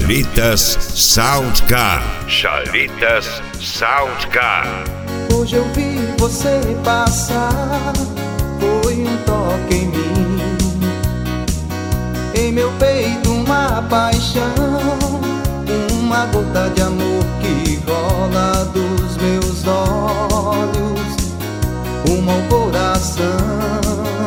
Chalitas Soundcar. Chalitas Soundcar. Hoje eu vi você passar, foi um toque em mim, em meu peito uma paixão, uma gota de amor que rola dos meus olhos, rumo ao coração.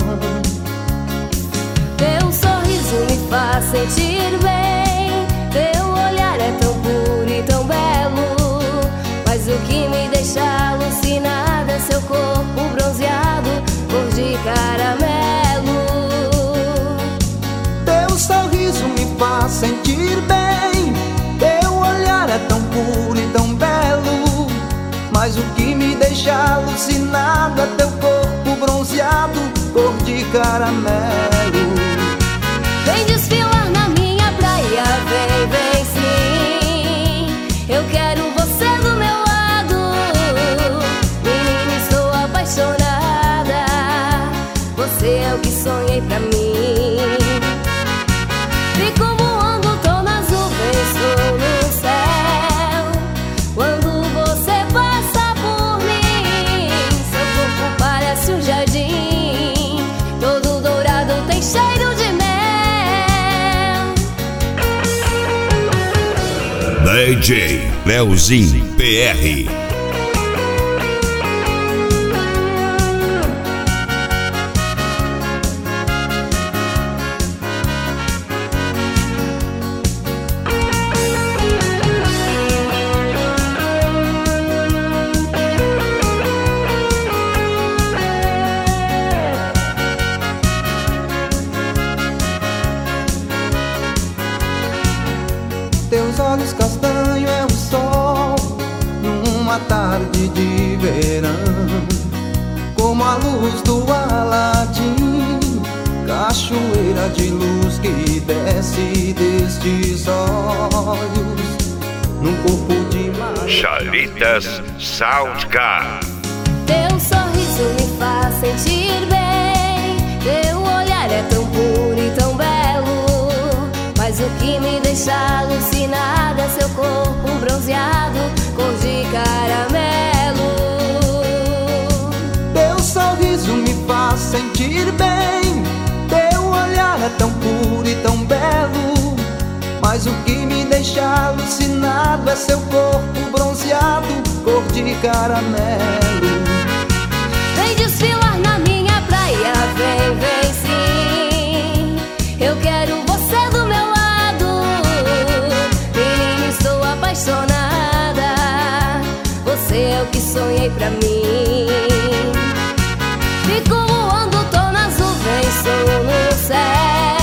Teu sorriso me faz sentir bem, teu olhar é tão puro e tão belo, mas o que me deixa alucinada é seu corpo bronzeado, cor de caramelo. Teu sorriso me faz sentir bem, teu olhar é tão puro e tão belo, mas o que me deixa alucinado é teu corpo bronzeado, cor de caramelo. Vem desfilar na minha praia, vem, vem sim, eu quero você do meu lado. Menina, estou apaixonada, você é o que sonhei pra mim. Fico voando, tô nas nuvens, tô no céu, quando você passa por mim. Seu corpo parece um jardim, todo dourado, tem cheiro de mel. DJ Leozinho PR. Teus olhos castanhos é o sol numa tarde de verão, como a luz do Aladim, cachoeira de luz que desce destes olhos num corpo de mar. Chalitas Soundcar. Teu sorriso me faz sentir bem, teu olhar é tão puro e tão belo, mas o que me deixa alucinada é seu corpo bronzeado, cor de caramelo. Teu sorriso me faz sentir bem, teu olhar é tão puro e tão belo, mas o que me deixa alucinado é seu corpo bronzeado, cor de caramelo. Vem desfilar na minha praia, vem, vem sim, eu quero você do meu lado. Menina, estou apaixonada, você é o que sonhei pra mim. Fico voando, tô nas nuvens, sou no céu,